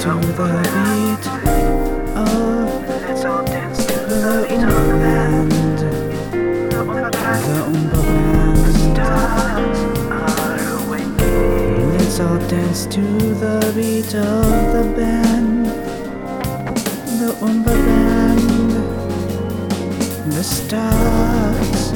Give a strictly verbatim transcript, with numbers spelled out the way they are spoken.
to the beat of Let's all dance to the the beat of Oompa the band. band. The Oompa band. The Oompa band. Stars are awakening. Let's all dance to the beat of the band. The Oompa band. The stars